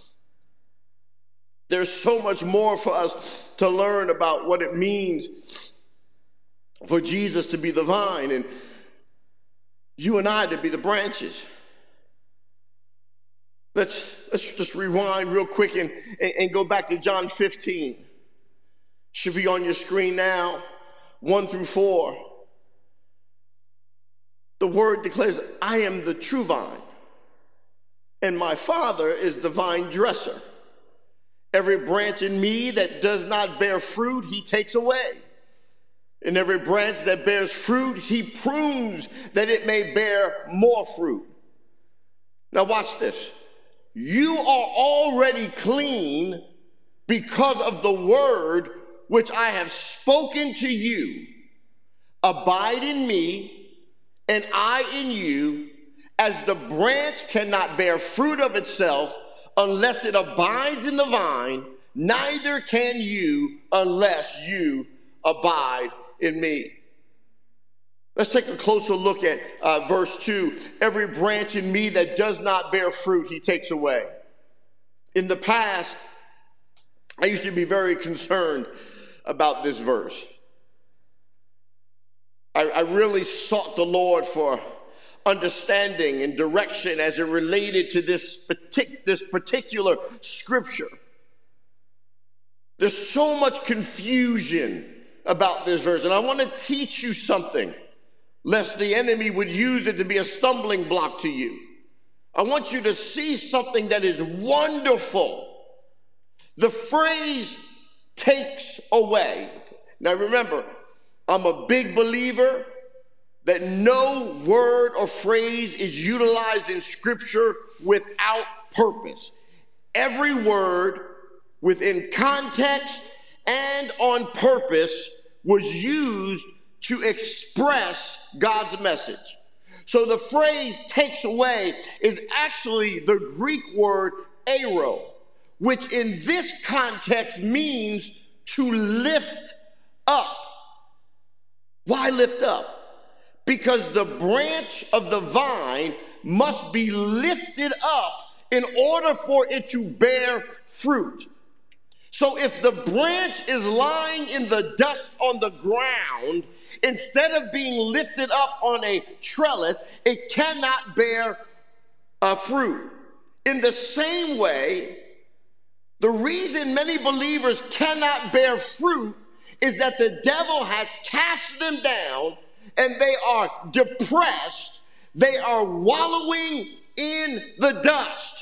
There's so much more for us to learn about what it means for Jesus to be the vine and you and I to be the branches. Let's just rewind real quick and go back to John 15. Should be on your screen now, 1 through 4. The word declares, I am the true vine, and my Father is the vine dresser. Every branch in me that does not bear fruit, he takes away. And every branch that bears fruit, he prunes that it may bear more fruit. Now watch this. You are already clean because of the word which I have spoken to you. Abide in me, and I in you, as the branch cannot bear fruit of itself unless it abides in the vine, neither can you unless you abide in me. Let's take a closer look at verse 2. Every branch in me that does not bear fruit, he takes away. In the past, I used to be very concerned about this verse. I really sought the Lord for understanding and direction as it related to this particular scripture. There's so much confusion about this verse, and I want to teach you something, lest the enemy would use it to be a stumbling block to you. I want you to see something that is wonderful. The phrase takes away. Now remember, I'm a big believer that no word or phrase is utilized in Scripture without purpose. Every word within context and on purpose was used to express God's message. So the phrase takes away is actually the Greek word airo, which in this context means to lift up. Why lift up? Because the branch of the vine must be lifted up in order for it to bear fruit. So if the branch is lying in the dust on the ground, instead of being lifted up on a trellis, it cannot bear fruit. In the same way, the reason many believers cannot bear fruit is that the devil has cast them down and they are depressed. They are wallowing in the dust.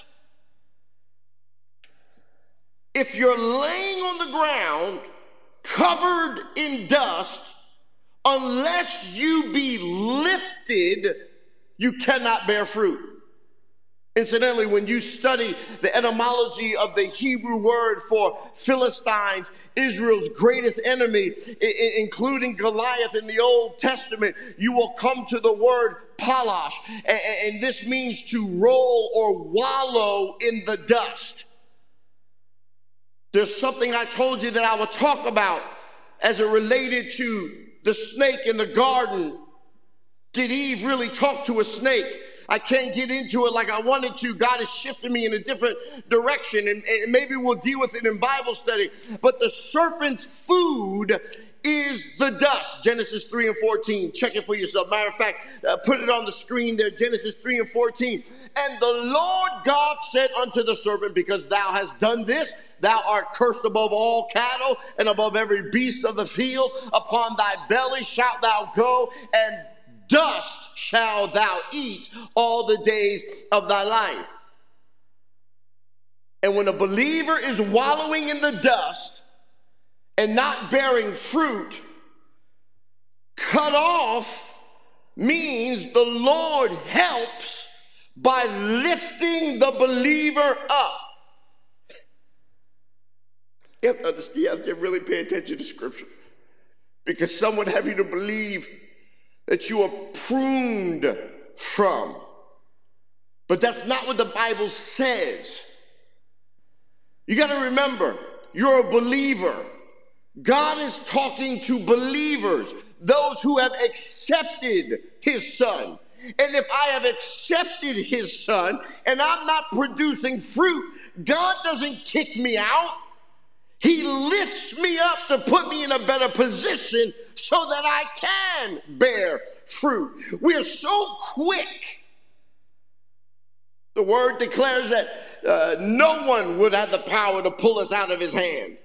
If you're laying on the ground covered in dust, unless you be lifted, you cannot bear fruit. Incidentally, when you study the etymology of the Hebrew word for Philistines, Israel's greatest enemy, including Goliath in the Old Testament, you will come to the word palash, and this means to roll or wallow in the dust. There's something I told you that I would talk about as it related to the snake in the garden. Did Eve really talk to a snake? I can't get into it like I wanted to. God is shifting me in a different direction, and maybe we'll deal with it in Bible study. But the serpent's food is the dust. Genesis 3 and 14. Check it for yourself. Matter of fact, put it on the screen there. Genesis 3 and 14. And the Lord God said unto the serpent, because thou hast done this, thou art cursed above all cattle and above every beast of the field. Upon thy belly shalt thou go, and dust shalt thou eat all the days of thy life. And when a believer is wallowing in the dust and not bearing fruit, cut off means the Lord helps by lifting the believer up. You have to understand, you have to really pay attention to Scripture, because some would have you to believe that you are pruned from. But that's not what the Bible says. You got to remember, you're a believer. God is talking to believers, those who have accepted his son. And if I have accepted his son and I'm not producing fruit, God doesn't kick me out. He lifts me up to put me in a better position so that I can bear fruit. We're so quick. The word declares that no one would have the power to pull us out of his hand.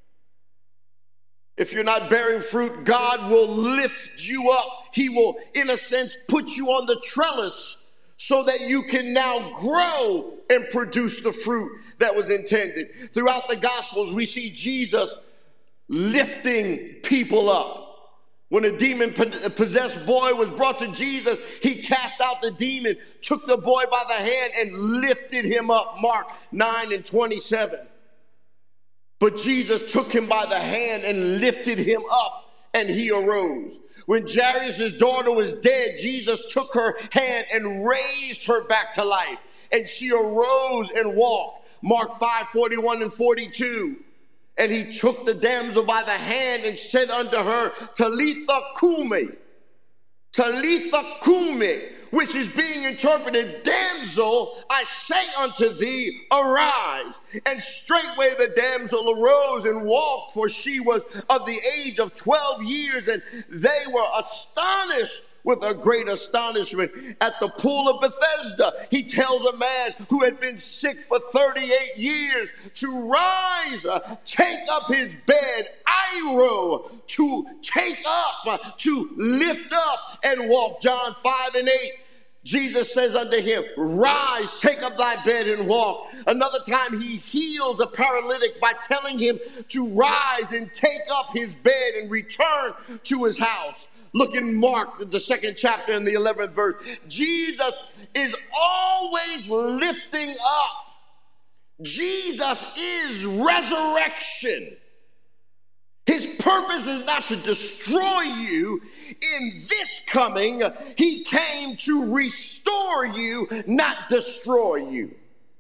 If you're not bearing fruit, God will lift you up. He will, in a sense, put you on the trellis so that you can now grow and produce the fruit that was intended. Throughout the Gospels, we see Jesus lifting people up. When a demon-possessed boy was brought to Jesus, he cast out the demon, took the boy by the hand, and lifted him up. Mark 9 and 27. But Jesus took him by the hand and lifted him up, and he arose. When Jairus' daughter was dead, Jesus took her hand and raised her back to life, and she arose and walked. Mark 5, 41 and 42. And he took the damsel by the hand and said unto her, Talitha cumi. Talitha cumi, which is being interpreted, damsel, I say unto thee, arise. And straightway the damsel arose and walked, for she was of the age of 12 years, and they were astonished with a great astonishment. At the pool of Bethesda, he tells a man who had been sick for 38 years to rise, take up his bed, airo, to take up, to lift up and walk. John 5 and 8. Jesus says unto him, rise, take up thy bed and walk. Another time he heals a paralytic by telling him to rise and take up his bed and return to his house. Look in Mark, the 2nd chapter and the 11th verse. Jesus is always lifting up. Jesus is resurrection. His purpose is not to destroy you. In this coming, he came to restore you, not destroy you.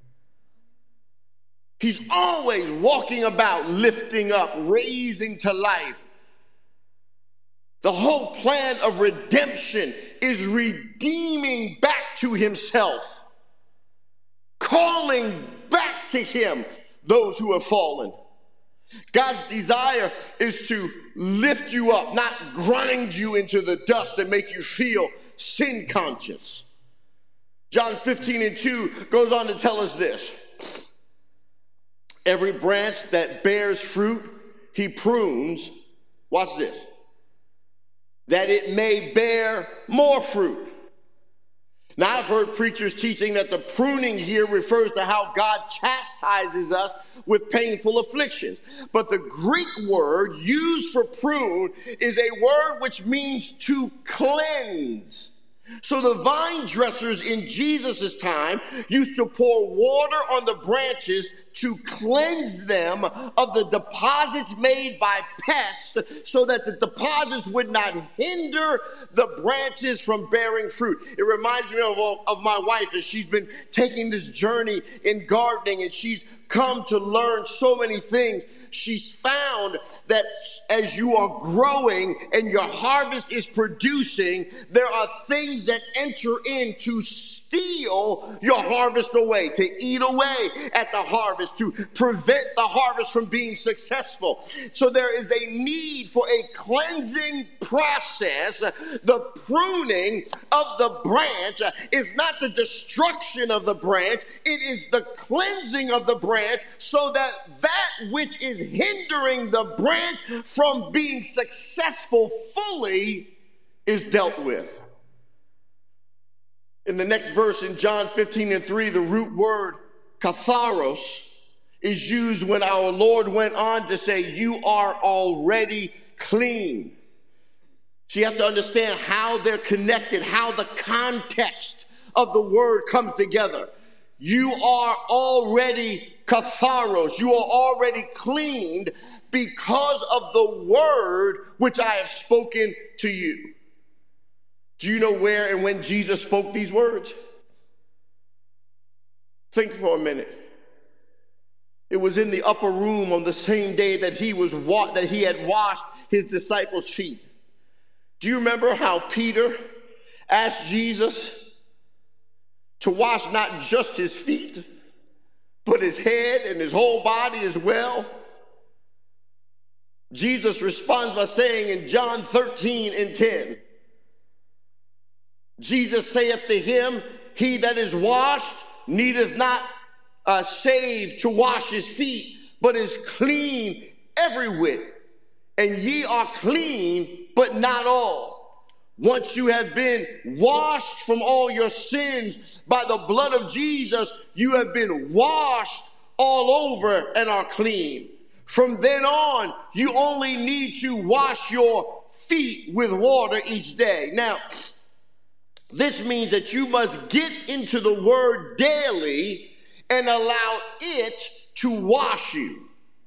He's always walking about, lifting up, raising to life. The whole plan of redemption is redeeming back to himself, calling back to him those who have fallen. God's desire is to lift you up, not grind you into the dust and make you feel sin conscious. John 15 and 2 goes on to tell us this. Every branch that bears fruit, he prunes, watch this, that it may bear more fruit. Now, I've heard preachers teaching that the pruning here refers to how God chastises us with painful afflictions. But the Greek word used for prune is a word which means to cleanse. So the vine dressers in Jesus' time used to pour water on the branches to cleanse them of the deposits made by pests, so that the deposits would not hinder the branches from bearing fruit. It reminds me of my wife, as she's been taking this journey in gardening, and she's come to learn so many things. She's found that as you are growing and your harvest is producing, there are things that enter in to steal your harvest away, to eat away at the harvest, to prevent the harvest from being successful. So there is a need for a cleansing process. The pruning of the branch is not the destruction of the branch, it is the cleansing of the branch, so that which is hindering the branch from being successful fully is dealt with. In the next verse, in John 15:3, the root word katharos is used when our Lord went on to say, "You are already clean." So you have to understand how they're connected, how the context of the word comes together. You are already katharos. You are already cleaned because of the word which I have spoken to you. Do you know where and when Jesus spoke these words? Think for a minute. It was in the upper room on the same day that he had washed his disciples' feet. Do you remember how Peter asked Jesus to wash not just his feet, but his head and his whole body as well? Jesus responds by saying in John 13:10, Jesus saith to him, "He that is washed needeth not save to wash his feet, but is clean every whit. And ye are clean, but not all." Once you have been washed from all your sins by the blood of Jesus, you have been washed all over and are clean. From then on, you only need to wash your feet with water each day. Now, this means that you must get into the word daily and allow it to wash you.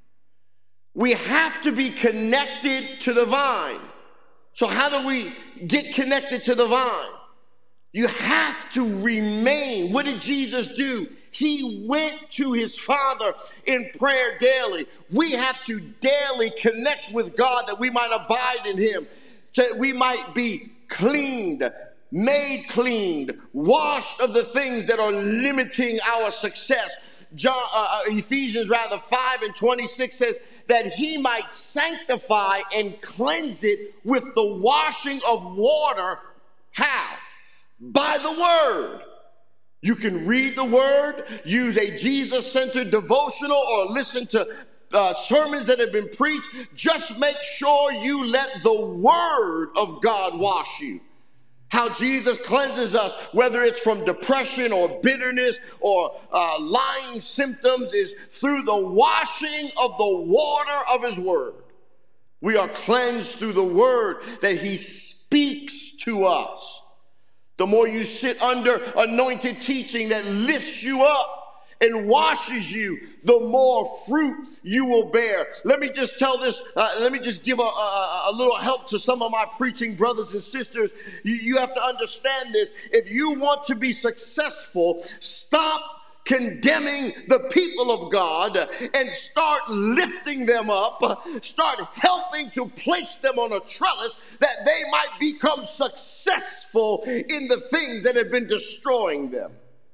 We have to be connected to the vine. So how do we get connected to the vine? You have to remain. What did Jesus do? He went to his Father in prayer daily. We have to daily connect with God that we might abide in him, that we might be cleaned, made clean, washed of the things that are limiting our success. Ephesians 5:26 says that he might sanctify and cleanse it with the washing of water. How? By the word. You can read the word, use a Jesus-centered devotional, or listen to sermons that have been preached. Just make sure you let the word of God wash you. How Jesus cleanses us, whether it's from depression or bitterness or lying symptoms, is through the washing of the water of his word. We are cleansed through the word that he speaks to us. The more you sit under anointed teaching that lifts you up and washes you, the more fruit you will bear. Let me just tell this, let me just give a little help to some of my preaching brothers and sisters. You have to understand this. If you want to be successful, stop condemning the people of God and start lifting them up. Start helping to place them on a trellis that they might become successful in the things that have been destroying them.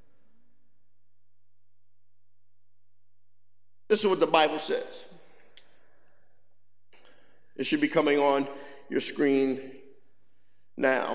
This is what the Bible says. It should be coming on your screen now.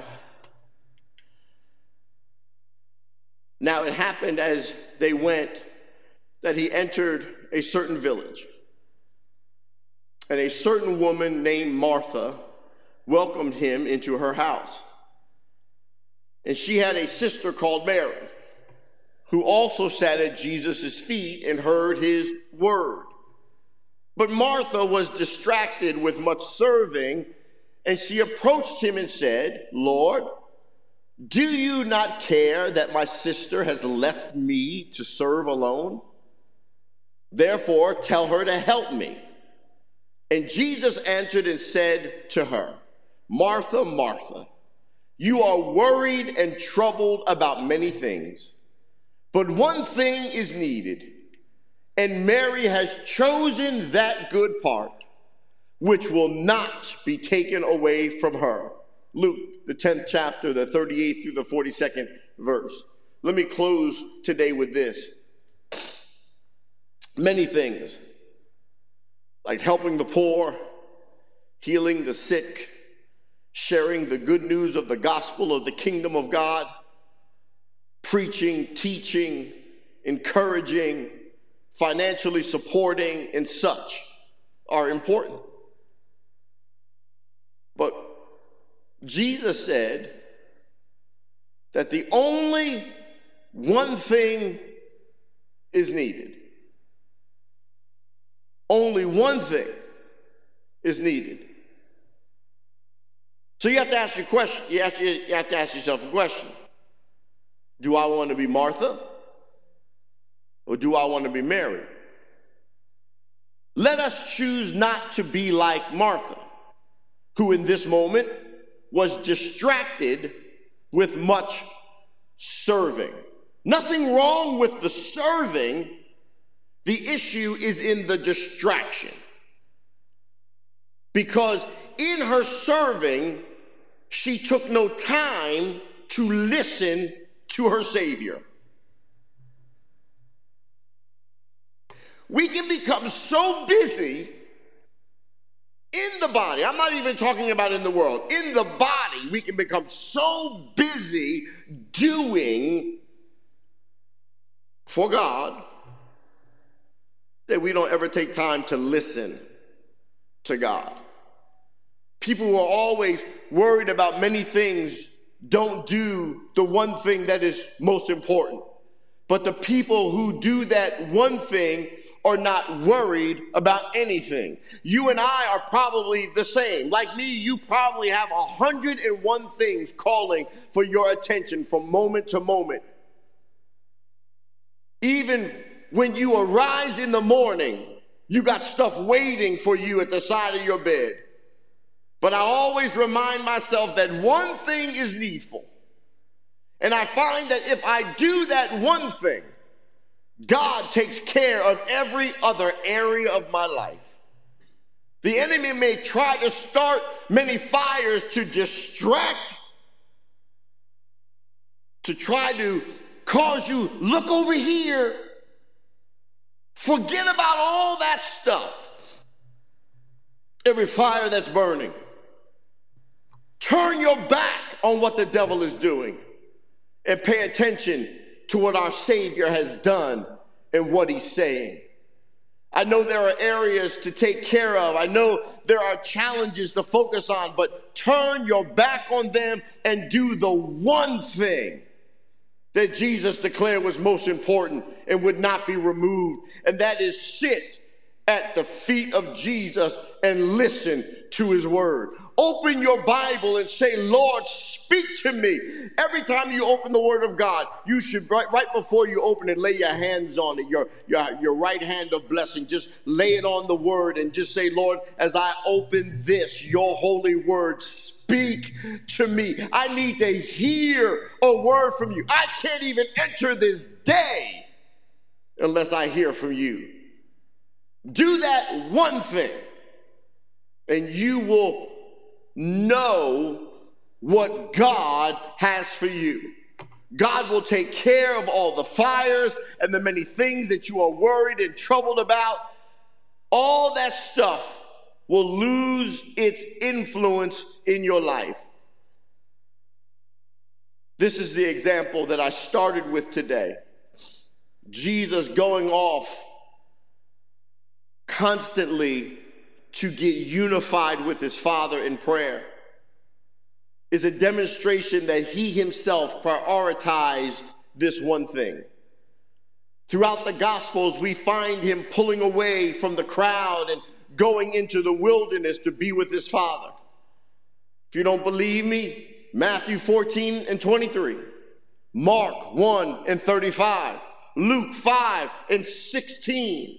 Now it happened as they went that he entered a certain village. And a certain woman named Martha welcomed him into her house. And she had a sister called Mary, who also sat at Jesus' feet and heard his word. But Martha was distracted with much serving, and she approached him and said, "Lord, do you not care that my sister has left me to serve alone? Therefore, tell her to help me. And Jesus answered and said to her, Martha, Martha, you are worried and troubled about many things, but one thing is needed, and Mary has chosen that good part, which will not be taken away from her. Luke, the 10th chapter, the 38th through the 42nd verse. Let me close today with this. Many things, like helping the poor, healing the sick, sharing the good news of the gospel of the kingdom of God, preaching, teaching, encouraging, financially supporting, and such are important. But Jesus said that the only one thing is needed. Only one thing is needed. So you have to ask your question. You have to ask yourself a question. Do I want to be Martha? Or do I want to be Mary? Let us choose not to be like Martha, who in this moment was distracted with much serving. Nothing wrong with the serving. The issue is in the distraction. Because in her serving, she took no time to listen to her Savior. We can become so busy in the body. I'm not even talking about in the world. In the body, we can become so busy doing for God that we don't ever take time to listen to God. People who are always worried about many things don't do the one thing that is most important. But the people who do that one thing are not worried about anything. You and I are probably the same. Like me, you probably have 101 things calling for your attention from moment to moment. Even when you arise in the morning, you got stuff waiting for you at the side of your bed. But I always remind myself that one thing is needful. And I find that if I do that one thing, God takes care of every other area of my life. The enemy may try to start many fires to distract, to try to cause you, look over here. Forget about all that stuff. Every fire that's burning. Turn your back on what the devil is doing and pay attention to what our Savior has done and what he's saying. I know there are areas to take care of. I know there are challenges to focus on, but turn your back on them and do the one thing that Jesus declared was most important and would not be removed, and that is sit at the feet of Jesus and listen to his word. Open your Bible and say, Lord, speak to me. Every time you open the word of God, you should, right before you open it, lay your hands on it, your right hand of blessing. Just lay it on the word and just say, Lord, as I open this, your holy word, speak to me. I need to hear a word from you. I can't even enter this day unless I hear from you. Do that one thing, and you will know what God has for you. God will take care of all the fires and the many things that you are worried and troubled about. All that stuff will lose its influence in your life. This is the example that I started with today. Jesus going off constantly to get unified with his Father in prayer is a demonstration that he himself prioritized this one thing. Throughout the Gospels, we find him pulling away from the crowd and going into the wilderness to be with his Father. If you don't believe me, Matthew 14 and 23, Mark 1 and 35, Luke 5 and 16.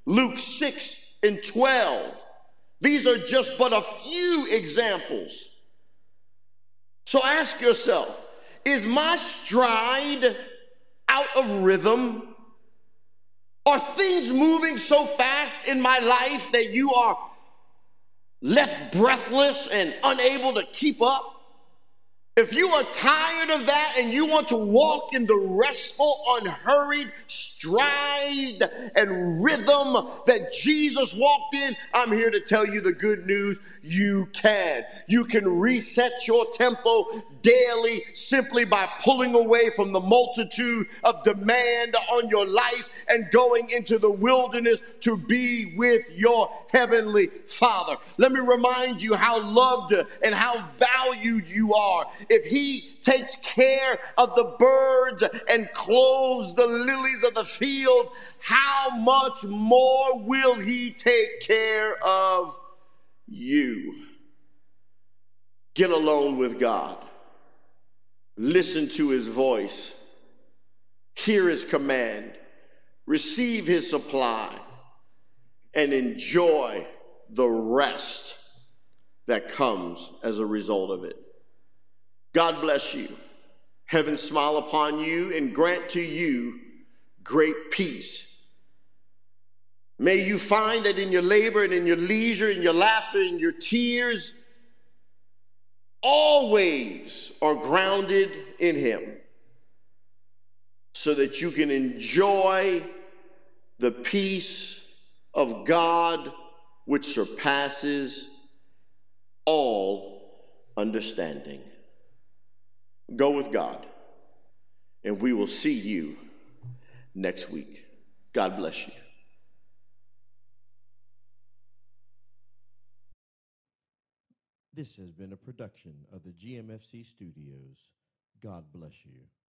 Luke 6 and 12. These are just but a few examples. So ask yourself, is my stride out of rhythm? Are things moving so fast in my life that you are left breathless and unable to keep up? If you are tired of that and you want to walk in the restful, unhurried stride and rhythm that Jesus walked in, I'm here to tell you the good news. You can. You can reset your tempo daily simply by pulling away from the multitude of demand on your life and going into the wilderness to be with your heavenly Father. Let me remind you how loved and how valued you are. If he takes care of the birds and clothes the lilies of the field, how much more will he take care of you? Get alone with God. Listen to his voice. Hear his command. Receive his supply. And enjoy the rest that comes as a result of it. God bless you. Heaven smile upon you and grant to you great peace. May you find that in your labor and in your leisure, in your laughter, in your tears, always are grounded in him so that you can enjoy the peace of God which surpasses all understanding. Go with God, and we will see you next week. God bless you. This has been a production of the GMFC Studios. God bless you.